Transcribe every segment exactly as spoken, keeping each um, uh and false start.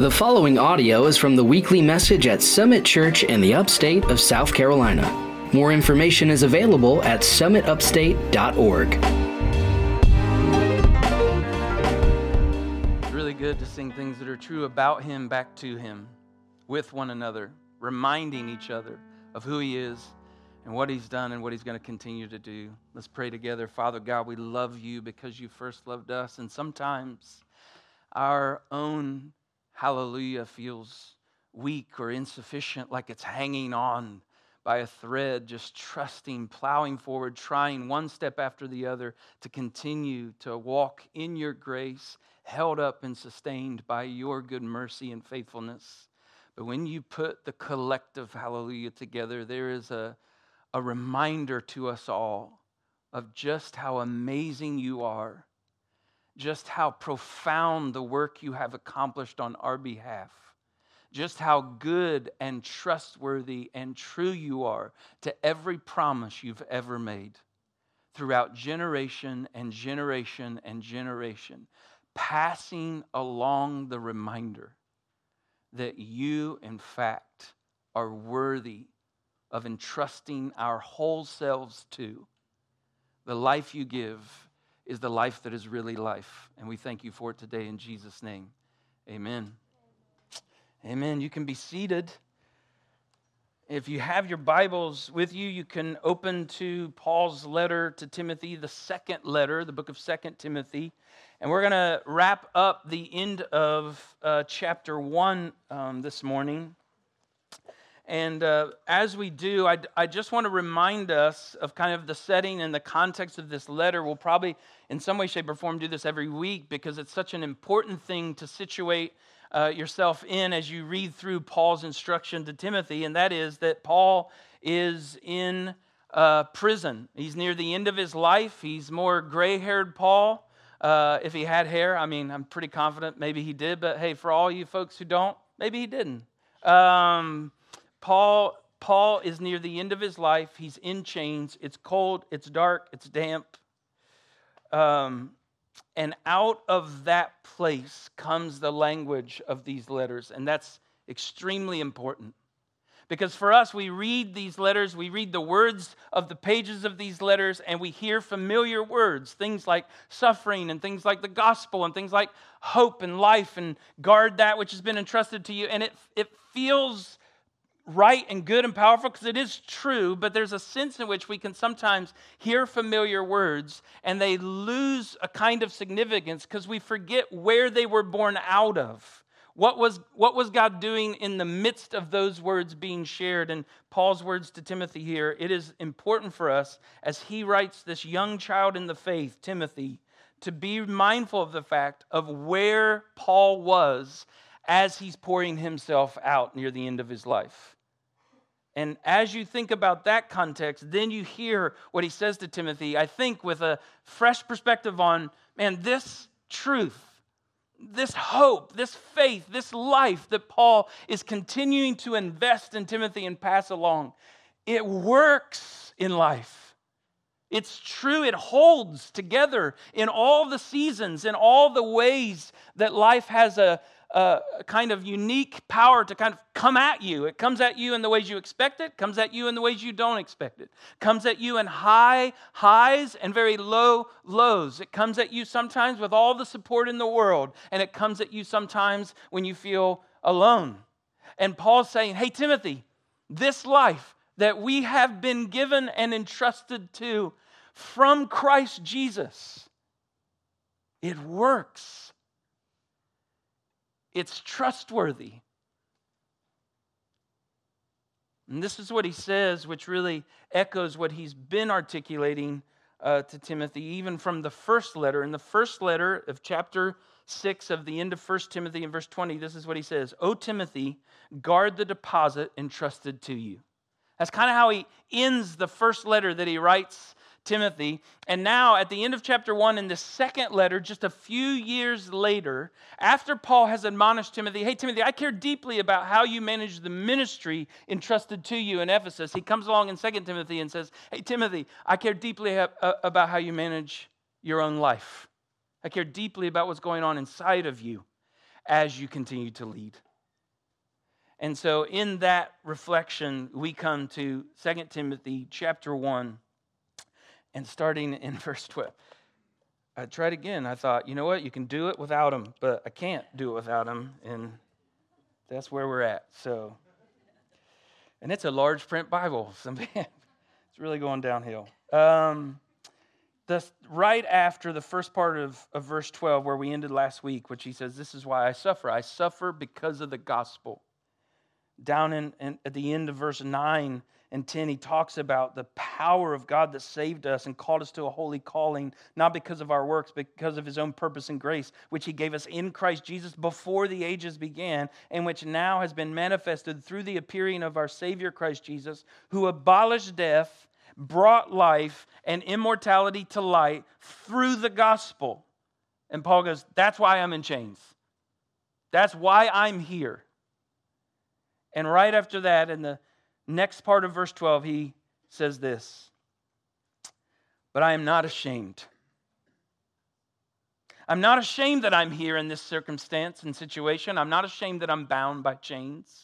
The following audio is from the weekly message at Summit Church in the upstate of South Carolina. More information is available at summit upstate dot org. It's really good to sing things that are true about Him back to Him with one another, reminding each other of who He is and what He's done and what He's going to continue to do. Let's pray together. Father God, we love You because You first loved us, and sometimes our own hallelujah feels weak or insufficient, like it's hanging on by a thread, just trusting, plowing forward, trying one step after the other to continue to walk in Your grace, held up and sustained by Your good mercy and faithfulness. But when You put the collective hallelujah together, there is a, a reminder to us all of just how amazing You are, just how profound the work You have accomplished on our behalf, just how good and trustworthy and true You are to every promise You've ever made throughout generation and generation and generation, passing along the reminder that You, in fact, are worthy of entrusting our whole selves to. The life You give is the life that is really life. And we thank You for it today in Jesus' name. Amen. Amen. You can be seated. If you have your Bibles with you, you can open to Paul's letter to Timothy, the second letter, the book of Second Timothy. And we're going to wrap up the end of uh, chapter one um, this morning. And uh, as we do, I, I just want to remind us of kind of the setting and the context of this letter. We'll probably, in some way, shape, or form, do this every week because it's such an important thing to situate uh, yourself in as you read through Paul's instruction to Timothy, and that is that Paul is in uh, prison. He's near the end of his life. He's more gray-haired Paul. Uh, if he had hair, I mean, I'm pretty confident maybe he did, but hey, for all you folks who don't, maybe he didn't. Um... Paul, Paul is near the end of his life. He's in chains. It's cold. It's dark. It's damp. Um, and out of that place comes the language of these letters. And that's extremely important. Because for us, we read these letters, we read the words of the pages of these letters, and we hear familiar words, things like suffering and things like the gospel and things like hope and life and guard that which has been entrusted to you. And it, it feels right and good and powerful because it is true, but there's a sense in which we can sometimes hear familiar words and they lose a kind of significance because we forget where they were born out of. What was, what was God doing in the midst of those words being shared? And Paul's words to Timothy here, it is important for us as he writes this young child in the faith, Timothy, to be mindful of the fact of where Paul was as he's pouring himself out near the end of his life. And as you think about that context, then you hear what he says to Timothy, I think with a fresh perspective on, man, this truth, this hope, this faith, this life that Paul is continuing to invest in Timothy and pass along, it works in life. It's true. It holds together in all the seasons, in all the ways that life has a a kind of unique power to kind of come at you. It comes at you in the ways you expect it, comes at you in the ways you don't expect it, comes at you in high highs and very low lows. It comes at you sometimes with all the support in the world, and it comes at you sometimes when you feel alone. And Paul's saying, hey, Timothy, this life that we have been given and entrusted to from Christ Jesus, it works. It's trustworthy. And this is what he says, which really echoes what he's been articulating uh, to Timothy, even from the first letter. In the first letter of chapter six of the end of First Timothy in verse twenty, this is what he says, O Timothy, guard the deposit entrusted to you. That's kind of how he ends the first letter that he writes Timothy. And now at the end of chapter one in the second letter, just a few years later, after Paul has admonished Timothy, hey Timothy, I care deeply about how you manage the ministry entrusted to you in Ephesus. He comes along in Second Timothy and says, hey Timothy, I care deeply about how you manage your own life. I care deeply about what's going on inside of you. as you continue to lead. And so in that reflection, we come to Second Timothy chapter one, and starting in verse twelve. I tried again. I thought, you know what? You can do it without him, but I can't do it without him, and that's where we're at. So, and it's a large print Bible. So man, it's really going downhill. Um, this, right after the first part of, of verse twelve, where we ended last week, which he says, this is why I suffer. I suffer because of the gospel. Down in, in at the end of verse nine and ten, he talks about the power of God that saved us and called us to a holy calling, not because of our works, but because of his own purpose and grace, which he gave us in Christ Jesus before the ages began, and which now has been manifested through the appearing of our Savior Christ Jesus, who abolished death, brought life and immortality to light through the gospel. And Paul goes, that's why I'm in chains. That's why I'm here. And right after that, in the next part of verse twelve, he says this, but I am not ashamed. I'm not ashamed that I'm here in this circumstance and situation. I'm not ashamed that I'm bound by chains.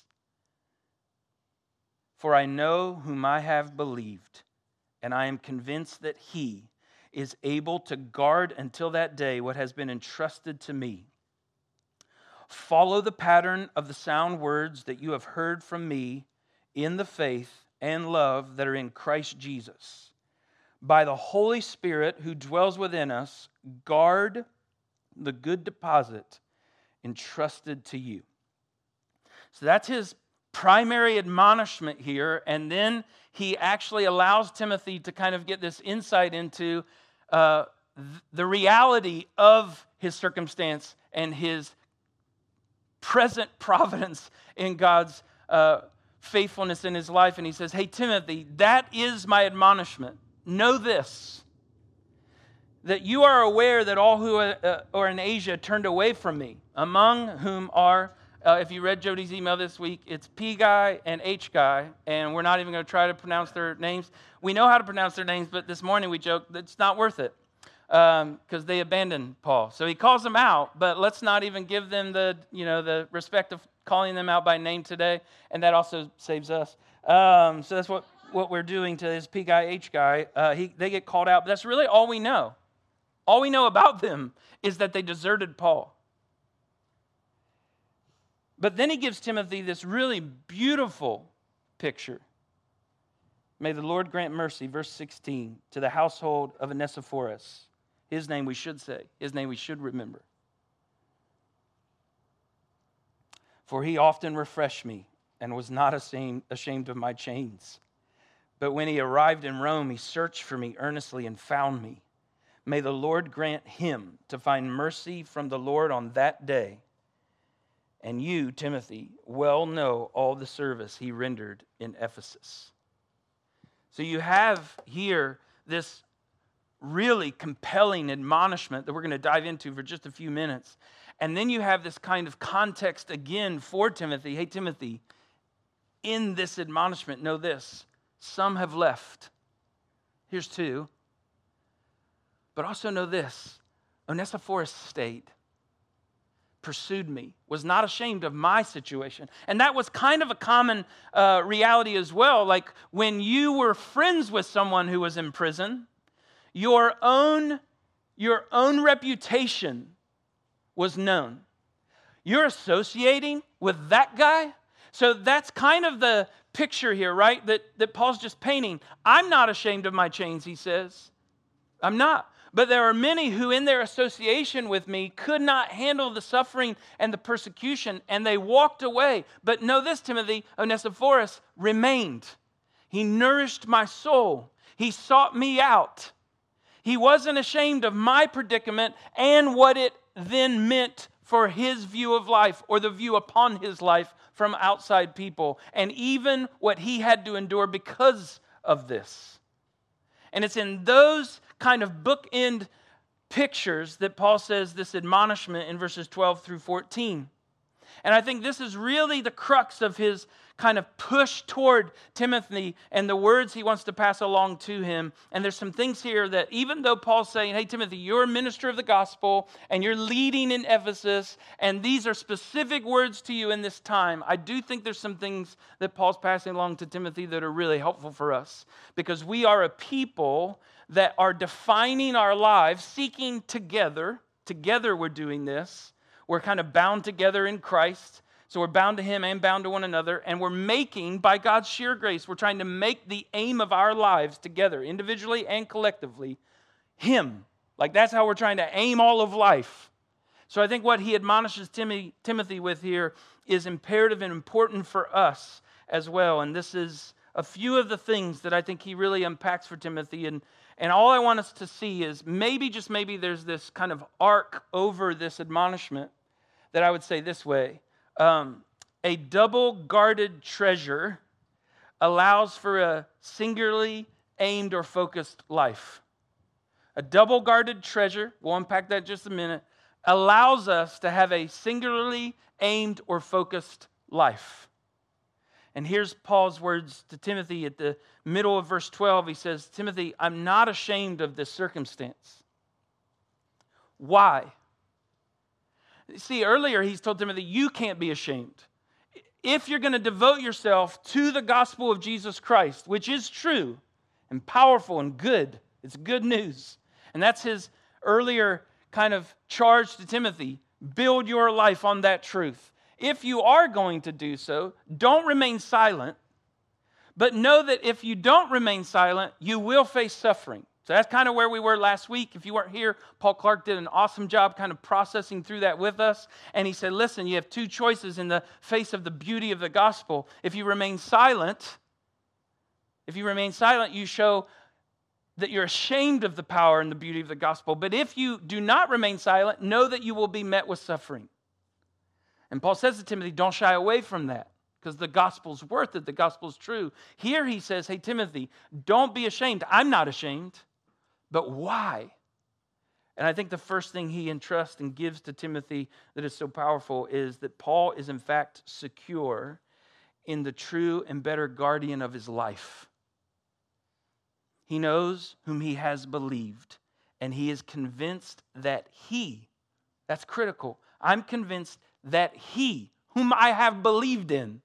For I know whom I have believed, and I am convinced that he is able to guard until that day what has been entrusted to me. Follow the pattern of the sound words that you have heard from me in the faith and love that are in Christ Jesus. By the Holy Spirit who dwells within us, guard the good deposit entrusted to you. So that's his primary admonishment here. And then he actually allows Timothy to kind of get this insight into uh, the reality of his circumstance and his present providence in God's uh, faithfulness in his life. And he says, hey, Timothy, that is my admonishment. Know this, that you are aware that all who uh, are in Asia turned away from me, among whom are, uh, if you read Jody's email this week, it's P guy and H guy, and we're not even going to try to pronounce their names. We know how to pronounce their names, but this morning we joked that it's not worth it. Because um, they abandoned Paul. So he calls them out, but let's not even give them the, you know, the respect of calling them out by name today, and that also saves us. Um, so that's what, what we're doing to this P guy, H guy. Uh, he, they get called out, but that's really all we know. All we know about them is that they deserted Paul. But then he gives Timothy this really beautiful picture. May the Lord grant mercy, verse sixteen, to the household of Onesiphorus. His name we should say, his name we should remember. For he often refreshed me and was not ashamed, ashamed of my chains. But when he arrived in Rome, he searched for me earnestly and found me. May the Lord grant him to find mercy from the Lord on that day. And you, Timothy, well know all the service he rendered in Ephesus. So you have here this really compelling admonishment that we're going to dive into for just a few minutes. And then you have this kind of context again for Timothy. Hey, Timothy, in this admonishment, know this. Some have left. Here's two. But also know this. Onesiphorus stayed, pursued me, was not ashamed of my situation. And that was kind of a common uh, reality as well. Like when you were friends with someone who was in prison, your own, your own reputation was known. You're associating with that guy. So that's kind of the picture here, right? That, that Paul's just painting. I'm not ashamed of my chains, he says. I'm not. But there are many who in their association with me could not handle the suffering and the persecution, and they walked away. But know this, Timothy, Onesiphorus remained. He nourished my soul. He sought me out. He wasn't ashamed of my predicament and what it then meant for his view of life or the view upon his life from outside people, and even what he had to endure because of this. And it's in those kind of bookend pictures that Paul says this admonishment in verses twelve through fourteen. And I think this is really the crux of his kind of push toward Timothy and the words he wants to pass along to him. And there's some things here that even though Paul's saying, hey, Timothy, you're a minister of the gospel and you're leading in Ephesus, and these are specific words to you in this time, I do think there's some things that Paul's passing along to Timothy that are really helpful for us, because we are a people that are defining our lives, seeking together. Together we're doing this. We're kind of bound together in Christ. So we're bound to Him and bound to one another. And we're making, by God's sheer grace, we're trying to make the aim of our lives together, individually and collectively, Him. Like that's how we're trying to aim all of life. So I think what he admonishes Timothy, Timothy with here is imperative and important for us as well. And this is a few of the things that I think he really unpacks for Timothy. And, and all I want us to see is maybe, just maybe, there's this kind of arc over this admonishment that I would say this way. Um, a double-guarded treasure allows for a singularly aimed or focused life. A double-guarded treasure, we'll unpack that in just a minute, allows us to have a singularly aimed or focused life. And here's Paul's words to Timothy at the middle of verse twelve. He says, Timothy, I'm not ashamed of this circumstance. Why? See, earlier he's told Timothy, you can't be ashamed. If you're going to devote yourself to the gospel of Jesus Christ, which is true and powerful and good, it's good news. And that's his earlier kind of charge to Timothy. Build your life on that truth. If you are going to do so, don't remain silent, but know that if you don't remain silent, you will face suffering. So that's kind of where we were last week. If you weren't here, Paul Clark did an awesome job kind of processing through that with us. And he said, listen, you have two choices in the face of the beauty of the gospel. If you remain silent, if you remain silent, you show that you're ashamed of the power and the beauty of the gospel. But if you do not remain silent, know that you will be met with suffering. And Paul says to Timothy, don't shy away from that, because the gospel's worth it. The gospel's true. Here he says, hey, Timothy, don't be ashamed. I'm not ashamed. But why? And I think the first thing he entrusts and gives to Timothy that is so powerful is that Paul is in fact secure in the true and better guardian of his life. He knows whom he has believed, and he is convinced that he, that's critical, I'm convinced that he, whom I have believed in,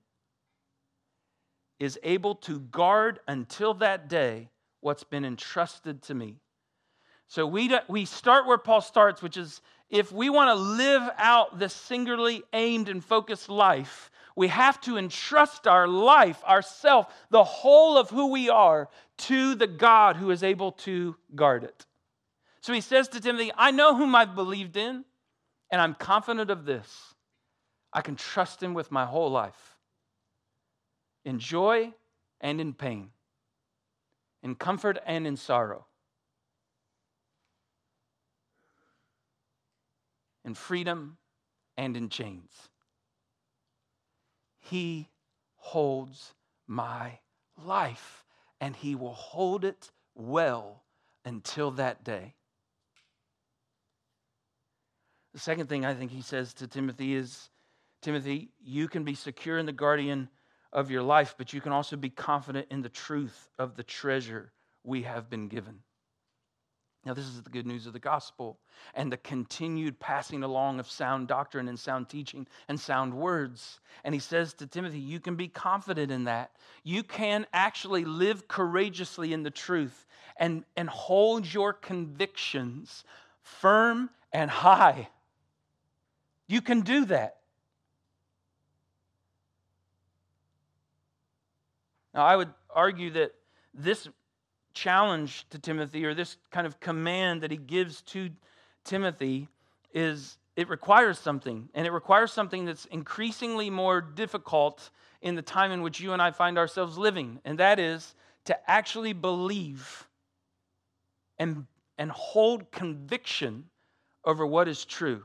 is able to guard until that day what's been entrusted to me. So we, we start where Paul starts, which is if we want to live out this singularly aimed and focused life, we have to entrust our life, ourself, the whole of who we are, to the God who is able to guard it. So he says to Timothy, I know whom I've believed in, and I'm confident of this. I can trust him with my whole life, in joy and in pain, in comfort and in sorrow, in freedom and in chains. He holds my life, and he will hold it well until that day. The second thing I think he says to Timothy is, Timothy, you can be secure in the guardian of your life, but you can also be confident in the truth of the treasure we have been given. Now, this is the good news of the gospel and the continued passing along of sound doctrine and sound teaching and sound words. And he says to Timothy, you can be confident in that. You can actually live courageously in the truth and, and hold your convictions firm and high. You can do that. Now, I would argue that this challenge to Timothy, or this kind of command that he gives to Timothy, is it requires something. And it requires something that's increasingly more difficult in the time in which you and I find ourselves living. And that is to actually believe and, and hold conviction over what is true.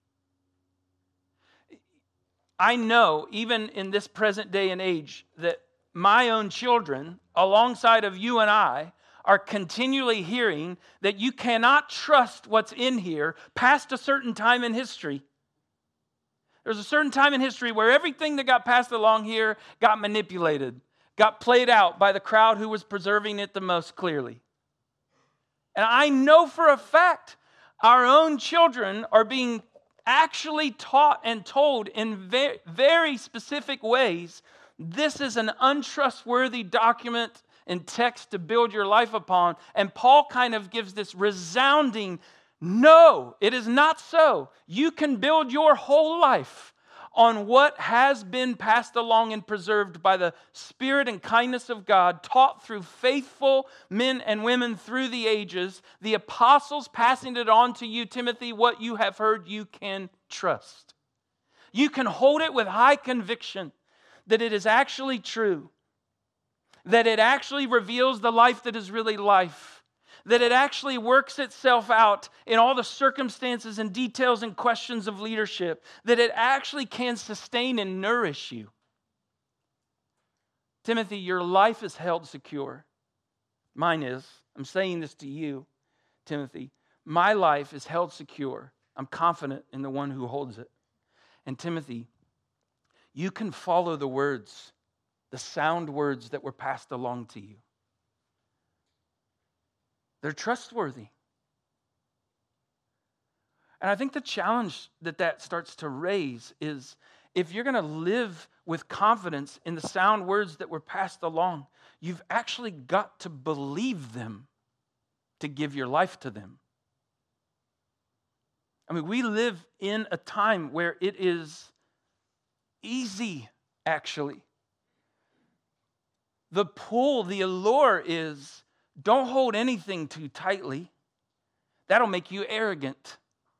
I know, even in this present day and age, that my own children, alongside of you and I, are continually hearing that you cannot trust what's in here past a certain time in history. There's a certain time in history where everything that got passed along here got manipulated, got played out by the crowd who was preserving it the most clearly. And I know for a fact our own children are being actually taught and told in very, very specific ways, this is an untrustworthy document and text to build your life upon. And Paul kind of gives this resounding, no, it is not so. You can build your whole life on what has been passed along and preserved by the Spirit and kindness of God, taught through faithful men and women through the ages, the apostles passing it on to you, Timothy. What you have heard, you can trust. You can hold it with high conviction that it is actually true, that it actually reveals the life that is really life, that it actually works itself out in all the circumstances and details and questions of leadership, that it actually can sustain and nourish you. Timothy, your life is held secure. Mine is. I'm saying this to you, Timothy. My life is held secure. I'm confident in the one who holds it. And Timothy, you can follow the words, the sound words that were passed along to you. They're trustworthy. And I think the challenge that that starts to raise is if you're going to live with confidence in the sound words that were passed along, you've actually got to believe them to give your life to them. I mean, we live in a time where it is easy, actually. The pull, the allure is, don't hold anything too tightly. That'll make you arrogant.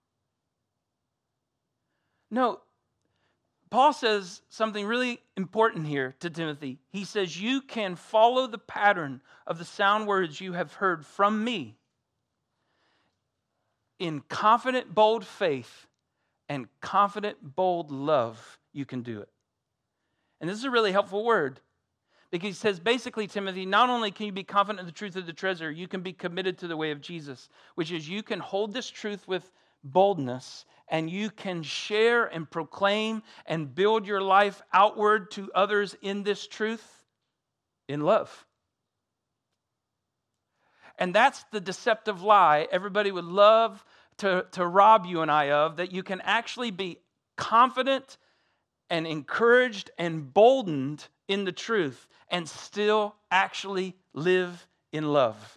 No, Paul says something really important here to Timothy. He says, you can follow the pattern of the sound words you have heard from me in confident, bold faith and confident, bold love. You can do it. And this is a really helpful word. Because he says, basically, Timothy, not only can you be confident in the truth of the treasure, you can be committed to the way of Jesus, which is you can hold this truth with boldness and you can share and proclaim and build your life outward to others in this truth in love. And that's the deceptive lie everybody would love to, to rob you and I of, that you can actually be confident and encouraged and boldened in the truth and still actually live in love.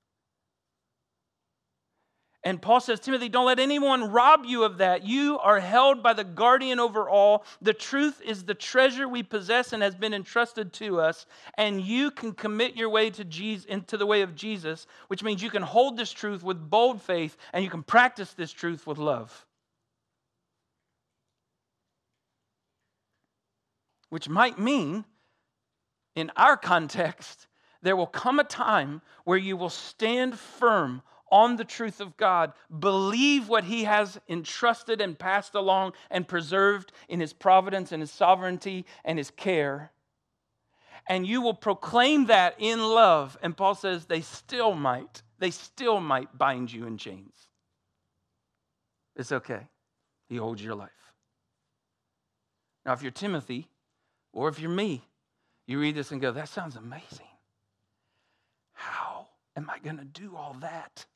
And Paul says, Timothy, don't let anyone rob you of that. You are held by the guardian over all. The truth is the treasure we possess and has been entrusted to us. And you can commit your way to Jesus, into the way of Jesus, which means you can hold this truth with bold faith and you can practice this truth with love. Which might mean, in our context, there will come a time where you will stand firm on the truth of God, believe what He has entrusted and passed along and preserved in His providence and His sovereignty and His care. And you will proclaim that in love. And Paul says they still might, they still might bind you in chains. It's okay. He holds your life. Now, if you're Timothy, or if you're me, you read this and go, that sounds amazing. How am I going to do all that?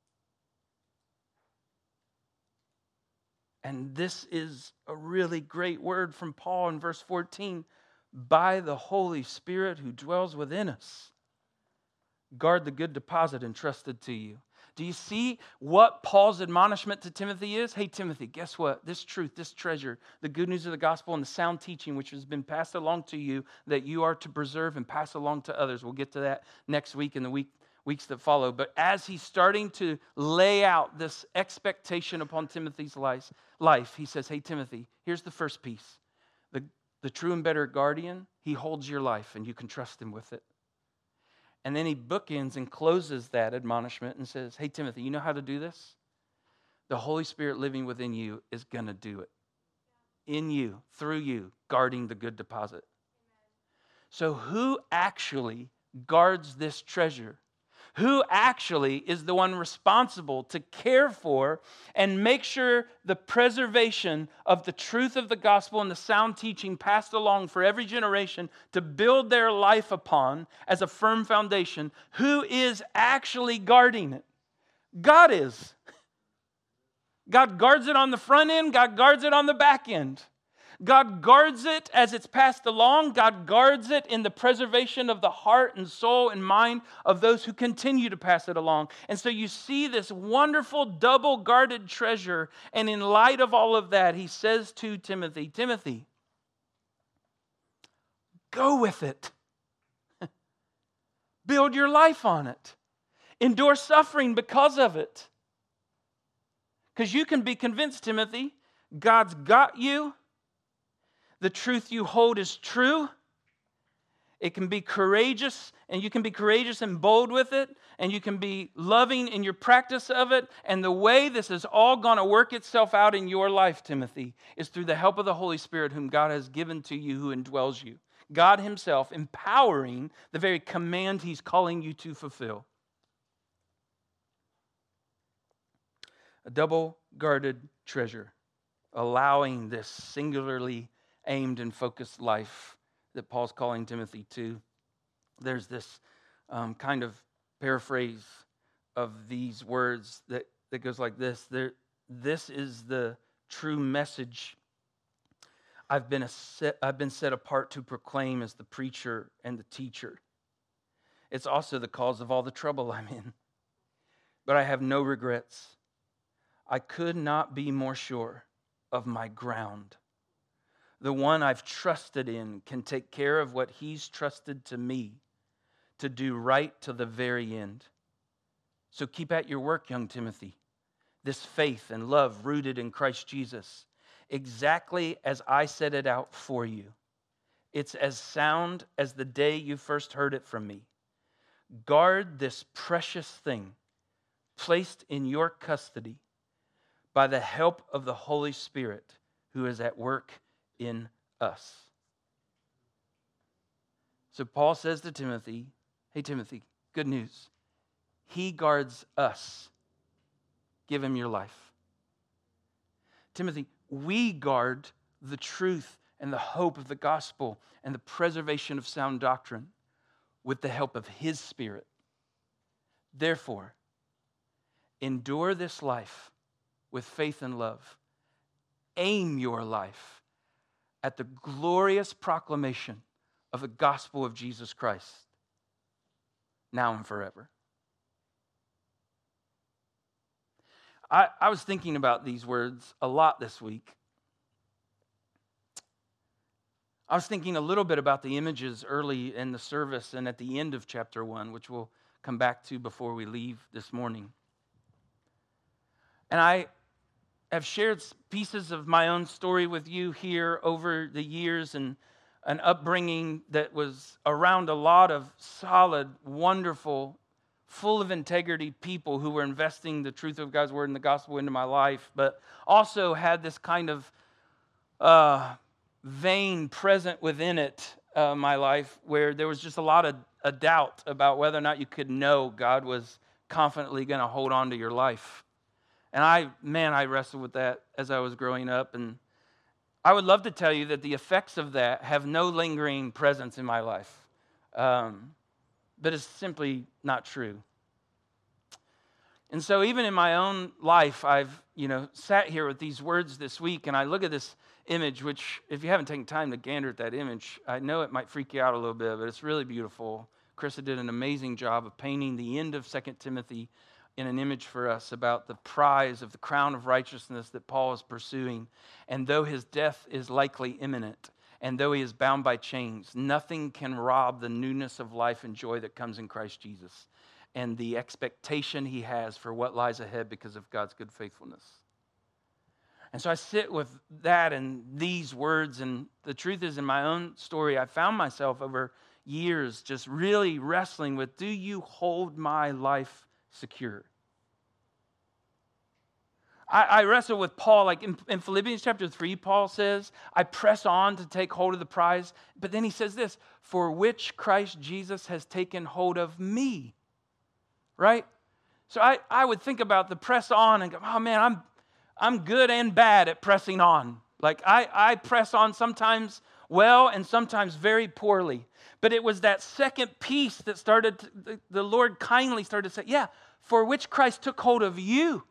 And this is a really great word from Paul in verse fourteen. By the Holy Spirit who dwells within us, guard the good deposit entrusted to you. Do you see what Paul's admonishment to Timothy is? Hey, Timothy, guess what? This truth, this treasure, the good news of the gospel and the sound teaching which has been passed along to you that you are to preserve and pass along to others. We'll get to that next week and the week, weeks that follow. But as he's starting to lay out this expectation upon Timothy's life, life he says, hey, Timothy, here's the first piece. The, the true and better guardian, he holds your life and you can trust him with it. And then he bookends and closes that admonishment and says, hey, Timothy, you know how to do this? The Holy Spirit living within you is going to do it. In you, through you, guarding the good deposit. So who actually guards this treasure? Who actually is the one responsible to care for and make sure the preservation of the truth of the gospel and the sound teaching passed along for every generation to build their life upon as a firm foundation? Who is actually guarding it? God is. God guards it on the front end. God guards it on the back end. God guards it as it's passed along. God guards it in the preservation of the heart and soul and mind of those who continue to pass it along. And so you see this wonderful double guarded treasure. And in light of all of that, he says to Timothy, Timothy, go with it. Build your life on it. Endure suffering because of it. Because you can be convinced, Timothy, God's got you. The truth you hold is true. It can be courageous, and you can be courageous and bold with it, and you can be loving in your practice of it. And the way this is all going to work itself out in your life, Timothy, is through the help of the Holy Spirit whom God has given to you, who indwells you. God himself empowering the very command he's calling you to fulfill. A double-guarded treasure, allowing this singularly aimed and focused life that Paul's calling Timothy to. There's this um, kind of paraphrase of these words that, that goes like this. There, this is the true message I've been, a set, I've been set apart to proclaim as the preacher and the teacher. It's also the cause of all the trouble I'm in. But I have no regrets. I could not be more sure of my ground. The one I've trusted in can take care of what he's trusted to me to do right to the very end. So keep at your work, young Timothy. This faith and love rooted in Christ Jesus, exactly as I set it out for you. It's as sound as the day you first heard it from me. Guard this precious thing placed in your custody by the help of the Holy Spirit who is at work in us. So Paul says to Timothy, hey Timothy, good news. He guards us. Give him your life. Timothy, we guard the truth and the hope of the gospel and the preservation of sound doctrine with the help of his Spirit. Therefore, endure this life with faith and love. Aim your life at the glorious proclamation of the gospel of Jesus Christ, now and forever. I, I was thinking about these words a lot this week. I was thinking a little bit about the images early in the service and at the end of chapter one, which we'll come back to before we leave this morning. And I have shared pieces of my own story with you here over the years, and an upbringing that was around a lot of solid, wonderful, full of integrity people who were investing the truth of God's word and the gospel into my life, but also had this kind of uh, vein present within it, uh, my life, where there was just a lot of a doubt about whether or not you could know God was confidently going to hold on to your life. And I, man, I wrestled with that as I was growing up. And I would love to tell you that the effects of that have no lingering presence in my life. Um, but it's simply not true. And so even in my own life, I've, you know, sat here with these words this week, and I look at this image, which if you haven't taken time to gander at that image, I know it might freak you out a little bit, but it's really beautiful. Krista did an amazing job of painting the end of Second Timothy in an image for us about the prize of the crown of righteousness that Paul is pursuing. And though his death is likely imminent, and though he is bound by chains, nothing can rob the newness of life and joy that comes in Christ Jesus and the expectation he has for what lies ahead because of God's good faithfulness. And so I sit with that and these words, and the truth is, in my own story, I found myself over years just really wrestling with, do you hold my life secure? I, I wrestle with Paul, like in, in Philippians chapter three, Paul says, I press on to take hold of the prize. But then he says this, for which Christ Jesus has taken hold of me. right? So I, I would think about the press on and go, oh man, I'm I'm good and bad at pressing on. Like I, I press on sometimes well and sometimes very poorly. But it was that second piece that started, to, the, the Lord kindly started to say, yeah, for which Christ took hold of you.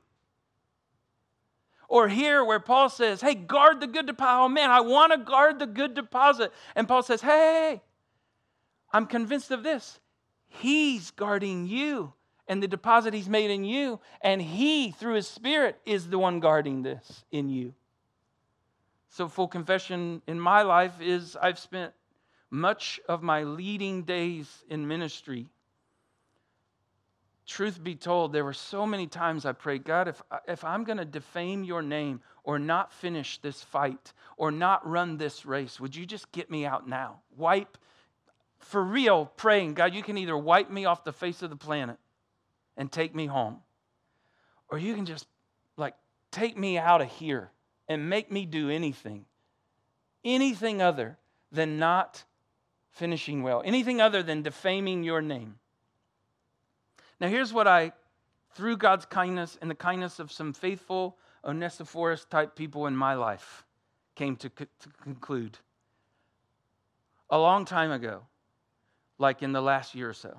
Or here where Paul says, hey, guard the good deposit. Oh man, I want to guard the good deposit. And Paul says, hey, I'm convinced of this. He's guarding you and the deposit he's made in you. And he, through his Spirit, is the one guarding this in you. So full confession in my life is I've spent much of my leading days in ministry. Truth be told, there were so many times I prayed, God, if, if I'm going to defame your name or not finish this fight or not run this race, would you just get me out now? Wipe, for real, praying, God, you can either wipe me off the face of the planet and take me home, or you can just like take me out of here and make me do anything, anything other than not finishing well, anything other than defaming your name. Now here's what I, through God's kindness and the kindness of some faithful Onesiphorus type people in my life, came to, co- to conclude. A long time ago, like in the last year or so.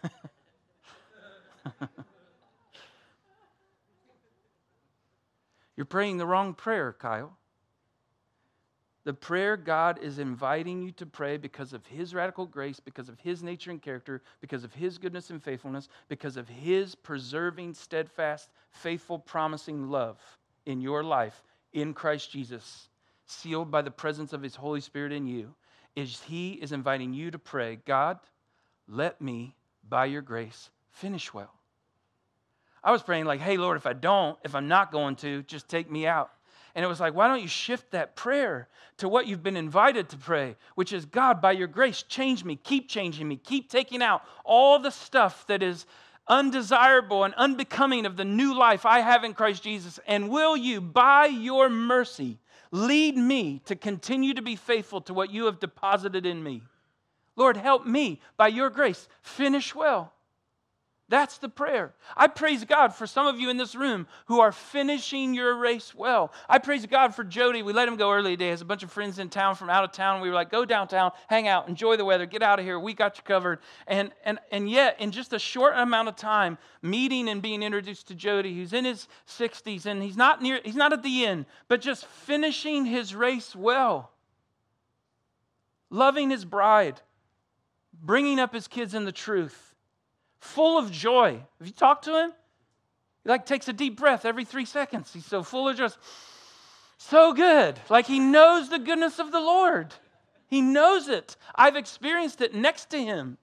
You're praying the wrong prayer, Kyle. The prayer God is inviting you to pray because of His radical grace, because of His nature and character, because of His goodness and faithfulness, because of His preserving, steadfast, faithful, promising love in your life in Christ Jesus, sealed by the presence of His Holy Spirit in you, is He is inviting you to pray, God, let me, by your grace, finish well. I was praying like, hey, Lord, if I don't, if I'm not going to, just take me out. And it was like, why don't you shift that prayer to what you've been invited to pray, which is, God, by your grace, change me, keep changing me, keep taking out all the stuff that is undesirable and unbecoming of the new life I have in Christ Jesus. And will you, by your mercy, lead me to continue to be faithful to what you have deposited in me? Lord, help me, by your grace, finish well. That's the prayer. I praise God for some of you in this room who are finishing your race well. I praise God for Jody. We let him go early today. He has a bunch of friends in town from out of town. We were like, go downtown, hang out, enjoy the weather, get out of here. We got you covered. And, and, and yet, in just a short amount of time, meeting and being introduced to Jody, who's in his sixties, and he's not near, he's not at the end, but just finishing his race well. Loving his bride, bringing up his kids in the truth. Full of joy. Have you talked to him? He like takes a deep breath every three seconds. He's so full of just so good. Like he knows the goodness of the Lord. He knows it. I've experienced it next to him.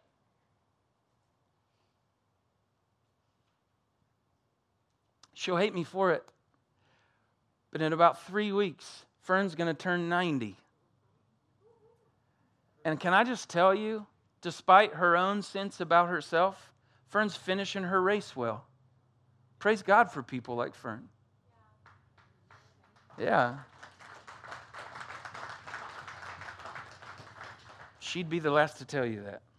She'll hate me for it. But in about three weeks, Fern's going to turn ninety. And can I just tell you, despite her own sense about herself, Fern's finishing her race well. Praise God for people like Fern. Yeah. She'd be the last to tell you that.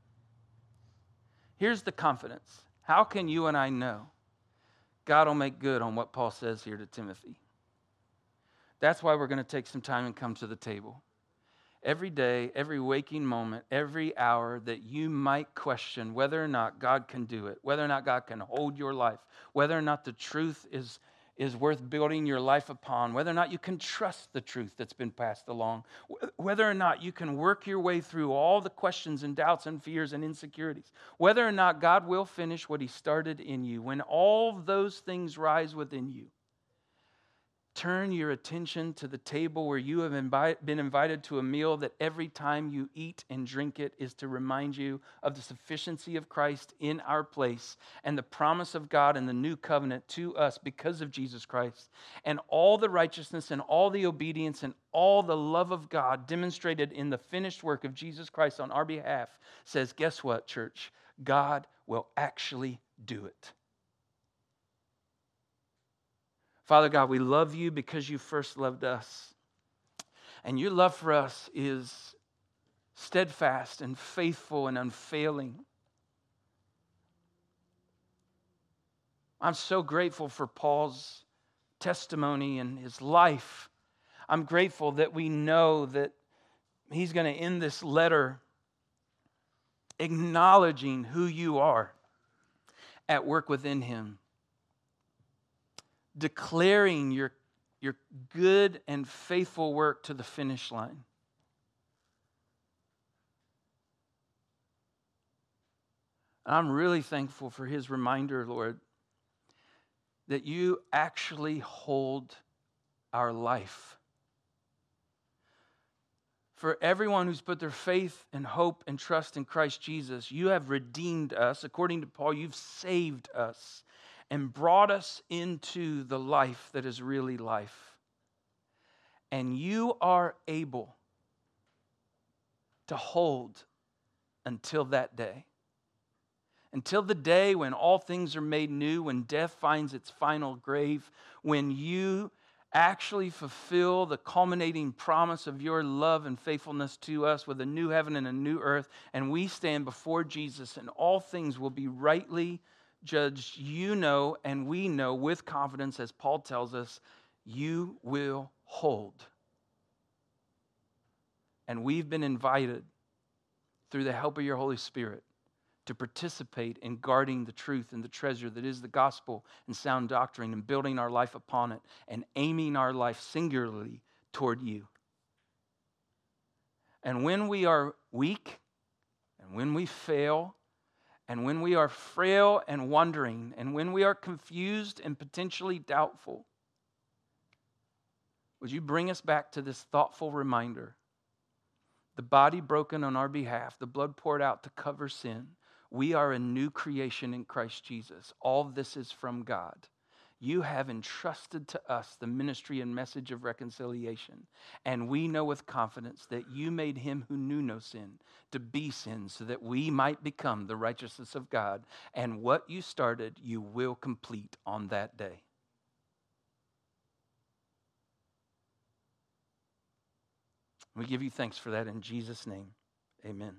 Here's the confidence. How can you and I know God will make good on what Paul says here to Timothy? That's why we're going to take some time and come to the table. Every day, every waking moment, every hour that you might question whether or not God can do it, whether or not God can hold your life, whether or not the truth is, is worth building your life upon, whether or not you can trust the truth that's been passed along, whether or not you can work your way through all the questions and doubts and fears and insecurities, whether or not God will finish what He started in you. When all those things rise within you, turn your attention to the table where you have invi- been invited to a meal that every time you eat and drink it is to remind you of the sufficiency of Christ in our place and the promise of God in the new covenant to us because of Jesus Christ, and all the righteousness and all the obedience and all the love of God demonstrated in the finished work of Jesus Christ on our behalf says, guess what, church? God will actually do it. Father God, we love you because you first loved us. And your love for us is steadfast and faithful and unfailing. I'm so grateful for Paul's testimony and his life. I'm grateful that we know that he's going to end this letter acknowledging who you are at work within him, declaring your, your good and faithful work to the finish line. I'm really thankful for his reminder, Lord, that you actually hold our life. For everyone who's put their faith and hope and trust in Christ Jesus, you have redeemed us. According to Paul, you've saved us and brought us into the life that is really life. And you are able to hold until that day. Until the day when all things are made new, when death finds its final grave, when you actually fulfill the culminating promise of your love and faithfulness to us with a new heaven and a new earth, and we stand before Jesus and all things will be rightly judged. You know, and we know with confidence, as Paul tells us, you will hold. And we've been invited through the help of your Holy Spirit to participate in guarding the truth and the treasure that is the gospel and sound doctrine, and building our life upon it and aiming our life singularly toward you. And when we are weak, and when we fail, and when we are frail and wandering, and when we are confused and potentially doubtful, would you bring us back to this thoughtful reminder? The body broken on our behalf, the blood poured out to cover sin. We are a new creation in Christ Jesus. All this is from God. You have entrusted to us the ministry and message of reconciliation. And we know with confidence that you made him who knew no sin to be sin, so that we might become the righteousness of God. And what you started, you will complete on that day. We give you thanks for that in Jesus' name. Amen.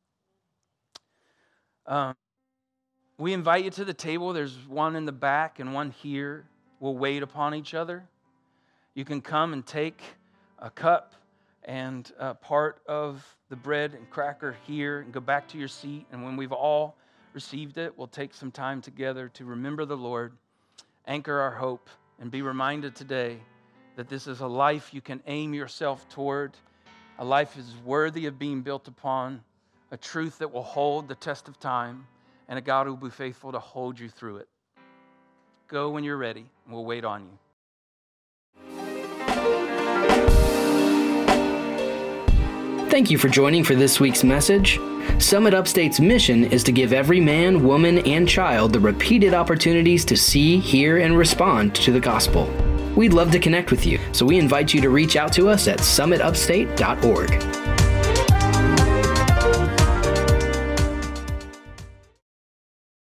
Um, we invite you to the table. There's one in the back and one here. We'll wait upon each other. You can come and take a cup and a part of the bread and cracker here and go back to your seat. And when we've all received it, we'll take some time together to remember the Lord, anchor our hope, and be reminded today that this is a life you can aim yourself toward. A life is worthy of being built upon. A truth that will hold the test of time, and a God who will be faithful to hold you through it. Go when you're ready, and we'll wait on you. Thank you for joining for this week's message. Summit Upstate's mission is to give every man, woman, and child the repeated opportunities to see, hear, and respond to the gospel. We'd love to connect with you, so we invite you to reach out to us at summit upstate dot org.